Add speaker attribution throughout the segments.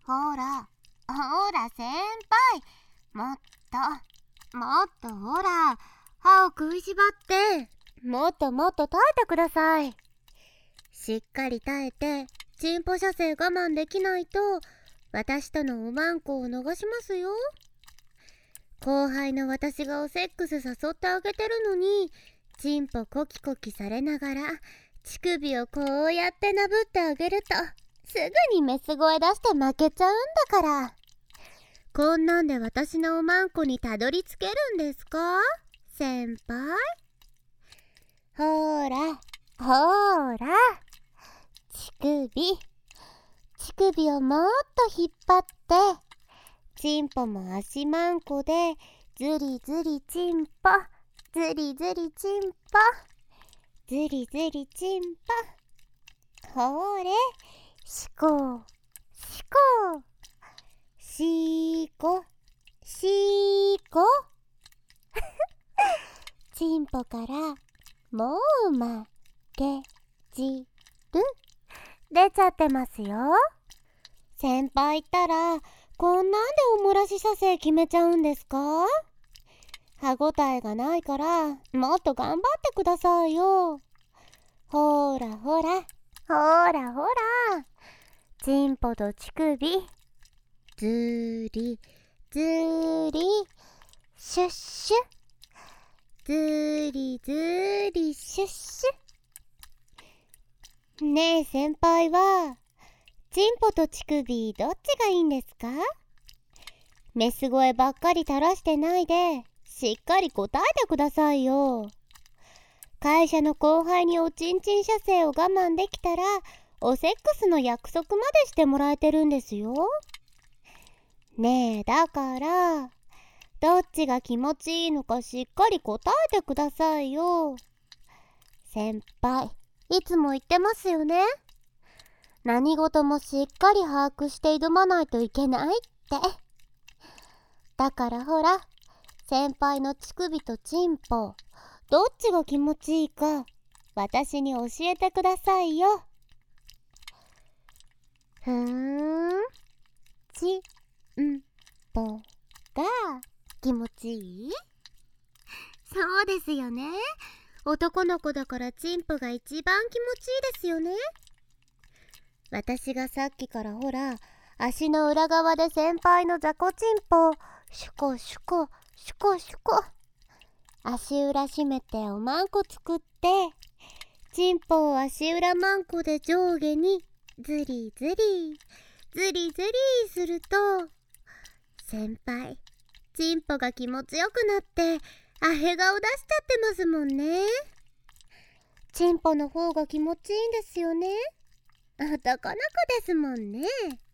Speaker 1: ほら先輩、もっとほら、歯を食いしばってもっと耐えてください。しっかり耐えてチンポ射精我慢できないと私とのおまんこを逃しますよ。後輩の私がおセックス誘ってあげてるのに、チンポコキコキされながら乳首をこうやってなぶってあげるとすぐにメス声出して負けちゃうんだから。こんなんで私のおまんこにたどり着けるんですか、先輩？ほら乳首をもっと引っ張って、チンポも足まんこでズリズリチンポ、ズリズリチンポ、ズリズリチンポ。ほれ、しこチンポからもうまけじる出ちゃってますよ。先輩ったらこんなんでおもらし射精決めちゃうんですか？歯ごたえがないからもっと頑張ってくださいよ。ほらチンポと乳首ずりシュッシュ、ずりシュッシュ。ねえ先輩はチンポと乳首どっちがいいんですか？メス声ばっかり垂らしてないでしっかり答えてくださいよ。会社の後輩におちんちん射精を我慢できたらおセックスの約束までしてもらえてるんですよ。ねえだからどっちが気持ちいいのかしっかり答えてくださいよ。先輩いつも言ってますよね。何事もしっかり把握して挑まないといけないって。だからほら、先輩の乳首とチンポどっちが気持ちいいか私に教えてくださいよ。チンポが気持ちいい？そうですよね。男の子だからチンポが一番気持ちいいですよね。私がさっきからほら、足の裏側で先輩の雑魚チンポシュコシュコ足裏締めておまんこ作って、チンポを足裏まんこで上下にズリすると、先輩チンポが気持ちよくなってアヘ顔出しちゃってますもんね。チンポの方が気持ちいいんですよね。男の子ですもんね。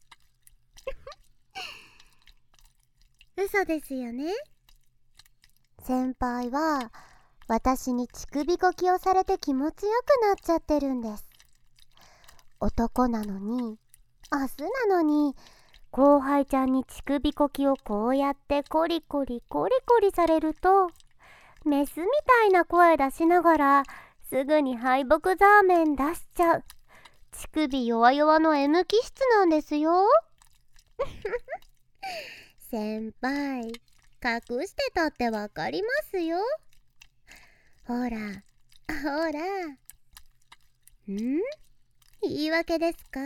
Speaker 1: 嘘ですよね。先輩は私に乳首こきをされて気持ちよくなっちゃってるんです。男なのに、オスなのに、後輩ちゃんに乳首こきをこうやってコリコリされると、メスみたいな声出しながらすぐに敗北ザーメン出しちゃう乳首弱々の M 気質なんですよ。先輩隠してたってわかりますよ。ほら言い訳ですか？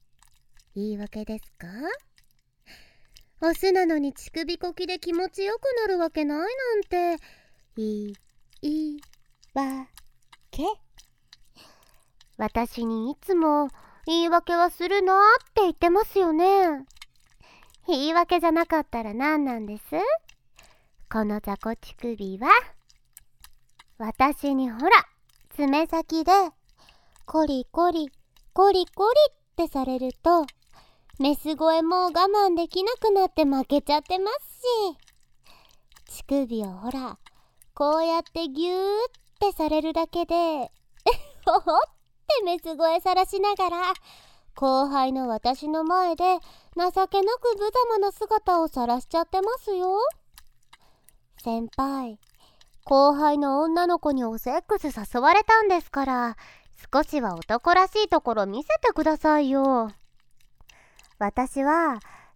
Speaker 1: オスなのに乳首こきで気持ちよくなるわけないなんて言い訳。私にいつも言い訳はするなって言ってますよね。言い訳じゃなかったら何なんです？この雑魚乳首は私にほら爪先でコリコリってされるとメス声もう我慢できなくなって負けちゃってますし、乳首をほらこうやってギューってされるだけでほほってメス声さらしながら後輩の私の前で情けなく無様な姿を晒しちゃってますよ。先輩後輩の女の子におセックス誘われたんですから、少しは男らしいところ見せてくださいよ。私は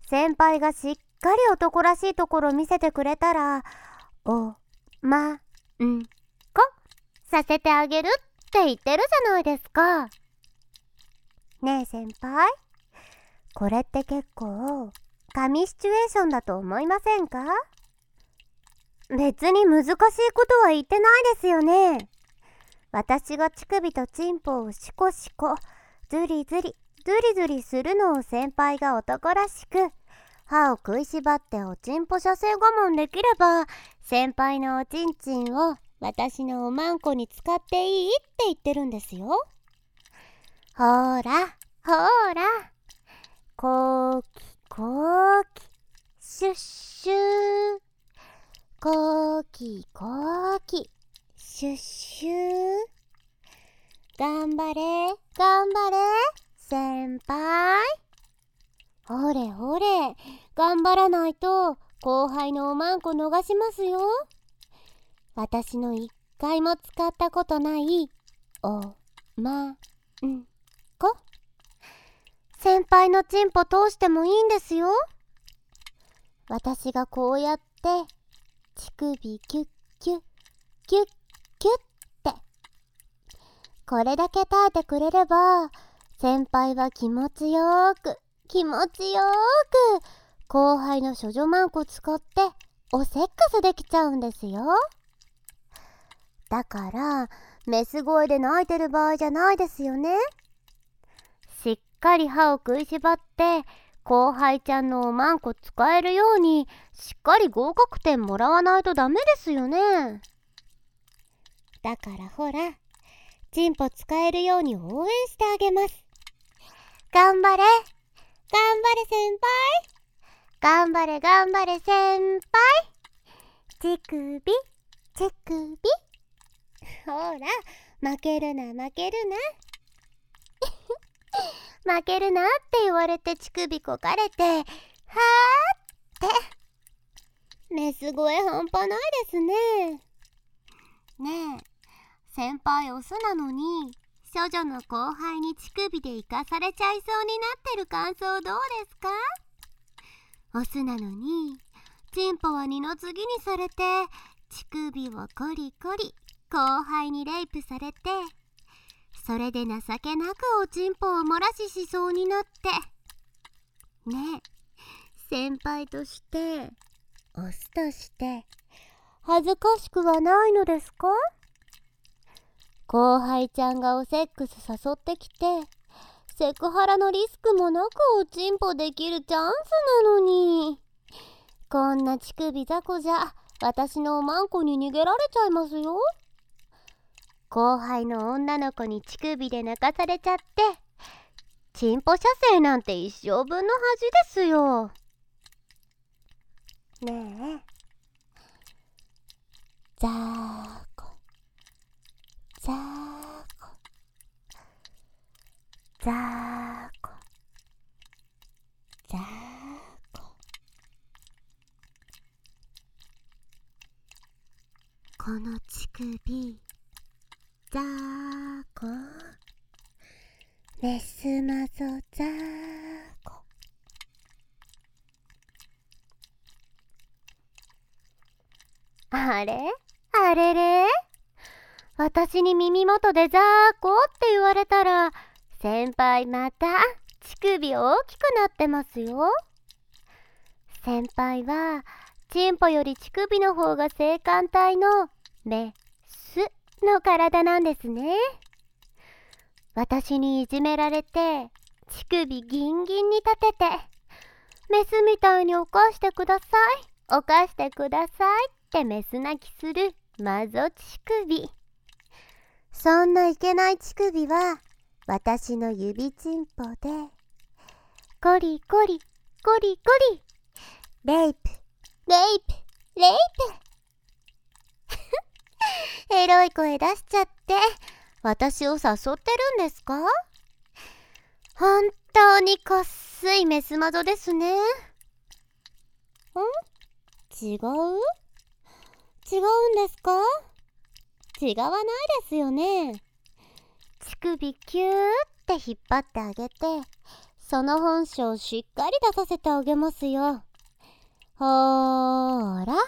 Speaker 1: 先輩がしっかり男らしいところ見せてくれたら、おまんこさせてあげるって言ってるじゃないですか。ねえ先輩、これって結構神シチュエーションだと思いませんか？別に難しいことは言ってないですよね。私が乳首とチンポをシコシコ、ズリズリ、ズリズリするのを先輩が男らしく、歯を食いしばっておちんぽ射精我慢できれば、先輩のおちんちんを私のおまんこに使っていいって言ってるんですよ。ほーらほーら、こーきこーき、シュッシュー、こーきこーき、シュッシュー。頑張れ頑張れ先輩。ほれほれ、頑張らないと後輩のおまんこ逃しますよ。私の一回も使ったことないおまんこ、先輩のチンポ通してもいいんですよ。私がこうやって乳首キュッキュッキュッキュッってこれだけ耐えてくれれば、先輩は気持ちよーく後輩の処女マンコ使っておセックスできちゃうんですよ。だからメス声で泣いてる場合じゃないですよね。しっかり歯を食いしばって後輩ちゃんのおまんこ使えるようにしっかり合格点もらわないとダメですよね。だからほら、チンポ使えるように応援してあげます。頑張れ頑張れ先輩、頑張れ頑張れ先輩、乳首乳首、ほら負けるな負けるな負けるなって言われて乳首こかれて、はーってメス声半端ないですね。ねえ先輩オスなのに処女の後輩に乳首で生かされちゃいそうになってる感想どうですか？オスなのにチンポは二の次にされて乳首をコリコリ後輩にレイプされて、それで情けなくおちんぽを漏らしそうになって、ねえ先輩としてオスとして恥ずかしくはないのですか？後輩ちゃんがおセックス誘ってきて、セクハラのリスクもなくおちんぽできるチャンスなのに、こんな乳首雑魚じゃ私のおまんこに逃げられちゃいますよ。後輩の女の子に乳首で泣かされちゃって、チンポ射精なんて一生分の恥ですよ。ねえ、ザーコザーコザーコザーコ、この乳首ザーコ、メスマゾザーコ。あれあれれ、私に耳元でザーコって言われたら、先輩また乳首大きくなってますよ。先輩はチンポより乳首の方が性感帯のメスの体なんですね。私にいじめられて乳首ギンギンに立てて、メスみたいに犯してください犯してくださいってメス泣きするマゾ乳首。そんないけない乳首は私の指チンポでコリコリコリコリ、レイプレイプレイプエロい声出しちゃって私を誘ってるんですか？本当にこっすいメスマゾですね。違うんですか？違わないですよね。乳首キューって引っ張ってあげて、 その本性をしっかり出させてあげますよ。ほーら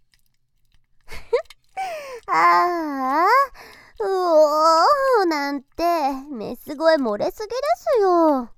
Speaker 1: ああ、うおーなんてメス声漏れすぎですよ。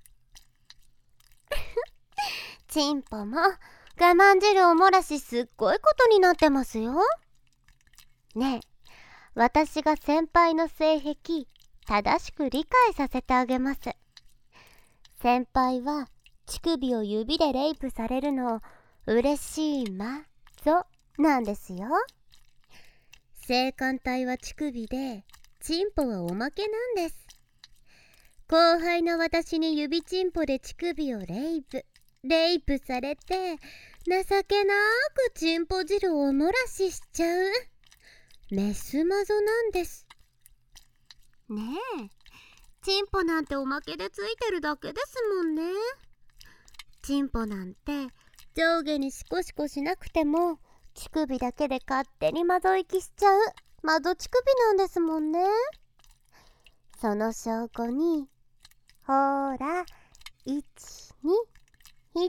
Speaker 1: チンポも我慢汁を漏らしすっごいことになってますよ。ねえ、私が先輩の性癖正しく理解させてあげます。先輩は乳首を指でレイプされるの嬉しいまぞなんですよ。性感帯は乳首で、チンポはおまけなんです。後輩の私に指チンポで乳首をレイプされて、情けなくチンポ汁をお漏らししちゃうメスマゾなんです。ねえ、チンポなんておまけでついてるだけですもんね。チンポなんて上下にシコシコしなくても乳首だけで勝手にマゾ行きしちゃうマゾ乳首なんですもんね。その証拠に、ほーら、1、2、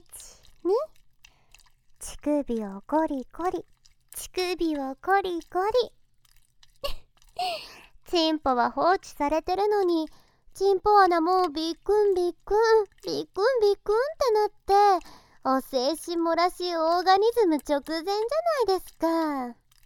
Speaker 1: 乳首をゴリゴリ、乳首をゴリゴリ。チンポは放置されてるのに、チンポ穴もうビックンビックンビックンビックンってなって、お精子漏らしオーガニズム直前じゃないですか。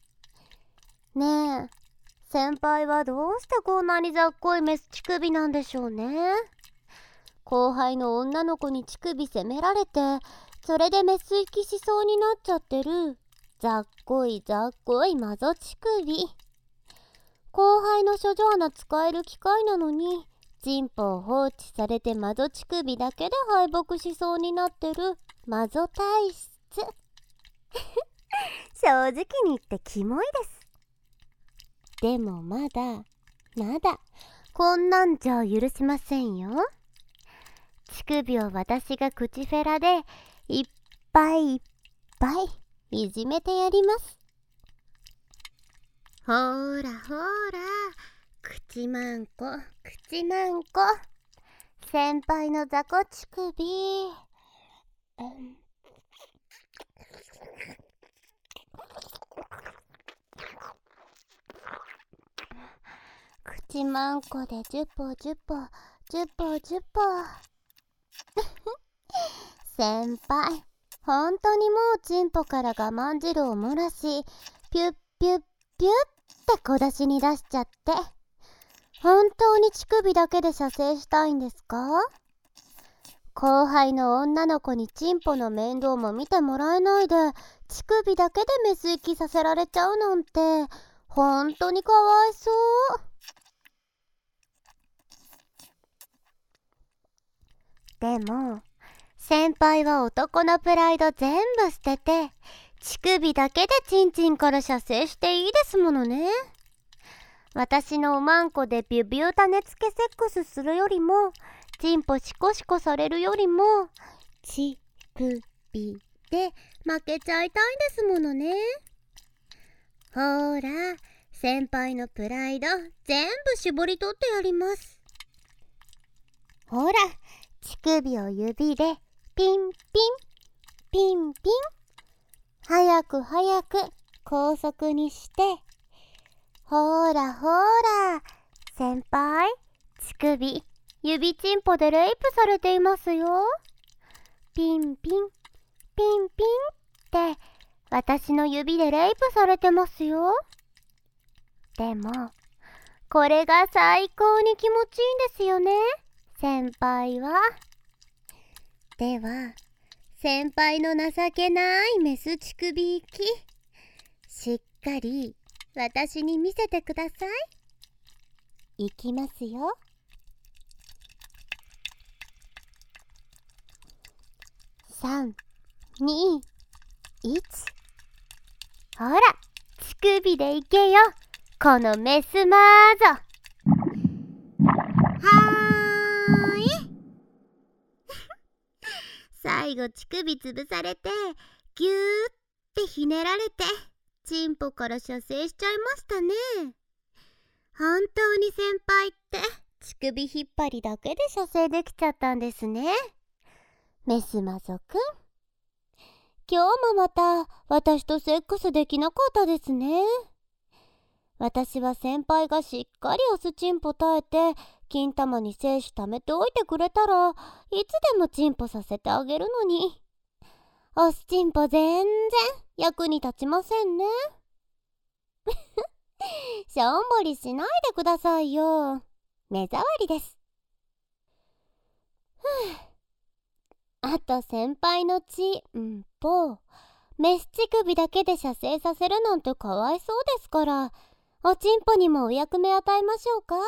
Speaker 1: ねえ、先輩はどうしてこんなにざっこいメス乳首なんでしょうね。後輩の女の子に乳首責められて、それでメス行きしそうになっちゃってるざっこいマゾ乳首。後輩の処女穴使える機会なのに、チンポを放置されてマゾ乳首だけで敗北しそうになってるマゾ体質。正直に言ってキモいです。でもまだこんなんじゃ許しませんよ。乳首を私が口フェラでいっぱいいじめてやります。ほーらほーら、口まんこ先輩の雑魚乳首、口まんこで10歩先輩、本当にもうチンポから我慢汁を漏らし、ピュッピュッピュッって小出しに出しちゃって、本当に乳首だけで射精したいんですか？後輩の女の子にチンポの面倒も見てもらえないで、乳首だけでメス行きさせられちゃうなんて、本当にかわいそう。でも先輩は男のプライド全部捨てて、乳首だけでチンチンから射精していいですものね。私のおまんこでビュビュ種付けセックスするよりも、チンポシコシコされるよりも、乳首で負けちゃいたいですものね。ほーら、先輩のプライド全部絞り取ってやります。ほら、乳首を指でピンピン早く高速にして、ほーら先輩、乳首指チンポでレイプされていますよ。ピンピンって私の指でレイプされてますよ。でもこれが最高に気持ちいいんですよね、先輩は。では先輩の情けないメス乳首行き、しっかり私に見せてください。いきますよ。3、2、1。ほら、乳首でいけよ、このメスマーゾ。はーい。最後乳首潰されて、ぎゅーってひねられて、チンポから射精しちゃいましたね。本当に先輩って乳首引っ張りだけで射精できちゃったんですね。 メスマゾくん、今日もまた私とセックスできなかったですね。私は先輩がしっかりオスチンポ耐えて金玉に精子貯めておいてくれたらいつでもチンポさせてあげるのに、オスチンポ全然役に立ちませんね。しょんぼりしないでくださいよ。目障りです。あと先輩のチンポ、メス乳首だけで射精させるなんてかわいそうですから、おちんぽにもお役目与えましょうか。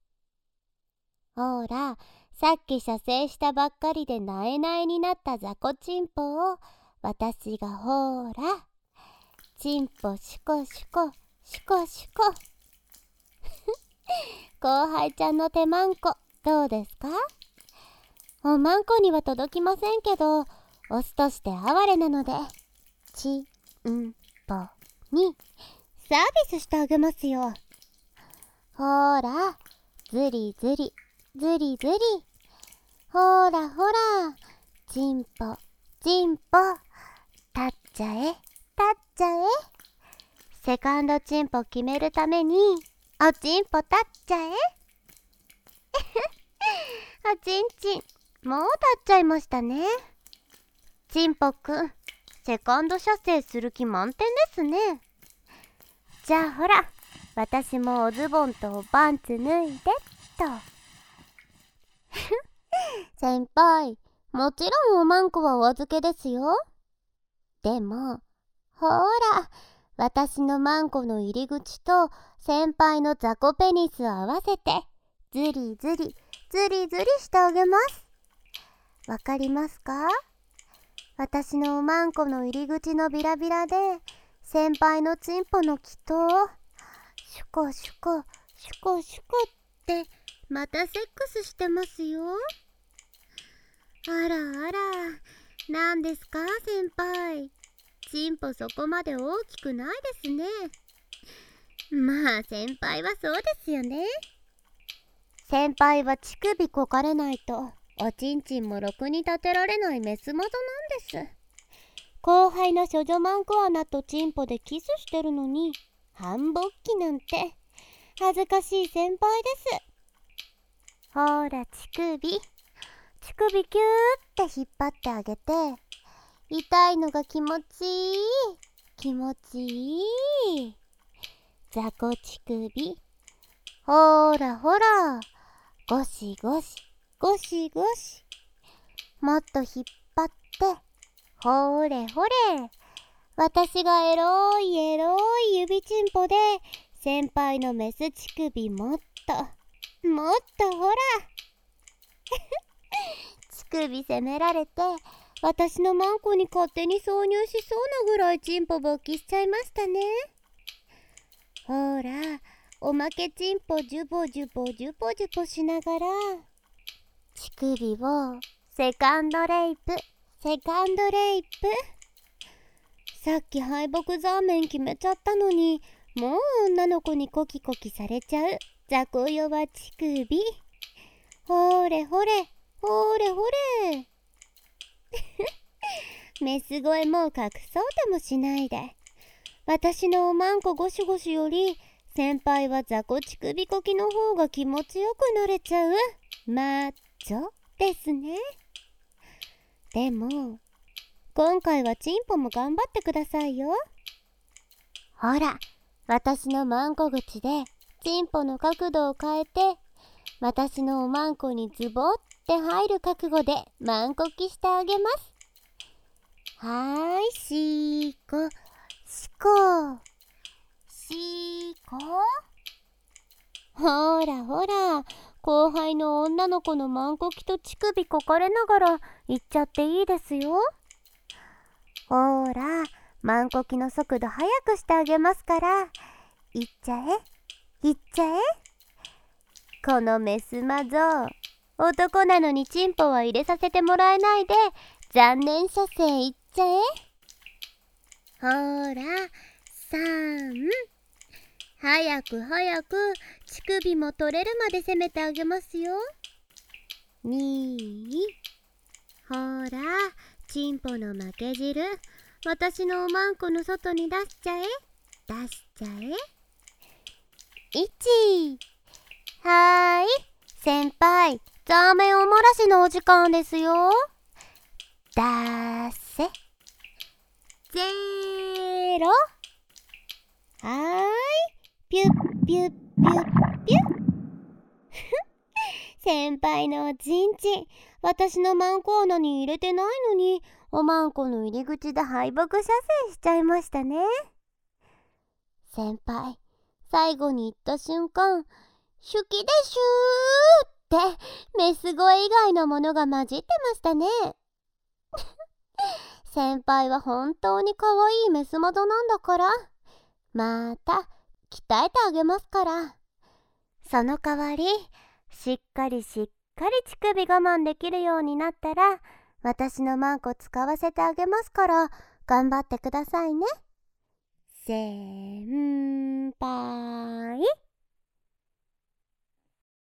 Speaker 1: ほら、さっき射精したばっかりでなえなえになった雑魚チンポを私がほら、チンポシュコシュコシュコシュコ。後輩ちゃんの手まんこどうですか？おまんこには届きませんけど、オスとして哀れなのでチンポにサービスしてあげますよ。ほら、ズリズリズリズリ、ほらほら、チンポチンポ、立っちゃえ立っちゃえ。セカンドチンポ決めるためにおちんぽ立っちゃえ。おちんちん、もう立っちゃいましたね。チンポくん、セカンド射精する気満点ですね。じゃあほら、私もおズボンとパンツ脱いでっと。先輩、もちろんおまんこはお預けですよ。でも、ほら、私のマンコの入り口と先輩の雑魚ペニスを合わせてズリズリズリズリしてあげます。わかりますか？私のおまんこの入り口のビラビラで先輩のチンポの気筒をシュコシュコシュコシュコってまたセックスしてますよ。あらあら、なんですか先輩、チンポそこまで大きくないですね。まあ先輩はそうですよね。先輩は乳首こかれないとおちんちんもろくに立てられないメスマゾなんです。後輩の処女マンコアナとチンポでキスしてるのに半勃起なんて恥ずかしい先輩です。ほら乳首キューって引っ張ってあげて、痛いのが気持ちいい気持ちいい。雑魚乳首、ほらほら、ゴシゴシゴシゴシ、もっと引っ張って、ほれほれ、私がエロいエロい指チンポで先輩のメス乳首もっともっとほら。乳首責められて私のマンコに勝手に挿入しそうなぐらいチンポ勃起しちゃいましたね。ほら、おまけチンポジュボジュボジュボジュボしながら乳首をセカンドレイプセカンドレイプ。さっき敗北ザーメン決めちゃったのに、もう女の子にコキコキされちゃう雑魚弱乳首。ほれほれほれほれ。メス声もう隠そうともしないで、私のおまんこゴシゴシより先輩は雑魚乳首こきの方が気持ちよくなれちゃうマッチョですね。でも今回はチンポも頑張ってくださいよ。ほら、私のマンコ口でチンポの角度を変えて私のおまんこにズボって入る覚悟でマンコキしてあげます。はーい、しこしこしこ。ほらほら、後輩の女の子のマンコキと乳首こかれながら行っちゃっていいですよ。ほら、マンコキの速度速くしてあげますから、行っちゃえ行っちゃえ。このメスマゾ、男なのにチンポは入れさせてもらえないで残念射精いっちゃえ。ほら、3、早く早く乳首も取れるまで攻めてあげますよ。2、ほら、 チンポの負け汁、私のおまんこの外に出しちゃえ。出しちゃえ。はーい、先輩、ザーメンおもらしのお時間ですよ。出せ。0。はーい、ピュッピュッピュッピュッ。先輩のおちんちん、私のマンコ穴に入れてないのに、おまんこの入り口で敗北射精しちゃいましたね。先輩、最後に言った瞬間、好きでしゅーってメス声以外のものが混じってましたね。先輩は本当に可愛いメス窓なんだから、また鍛えてあげますから。その代わり、しっかり乳首我慢できるようになったら、私のマンコ使わせてあげますから、頑張ってくださいね。せー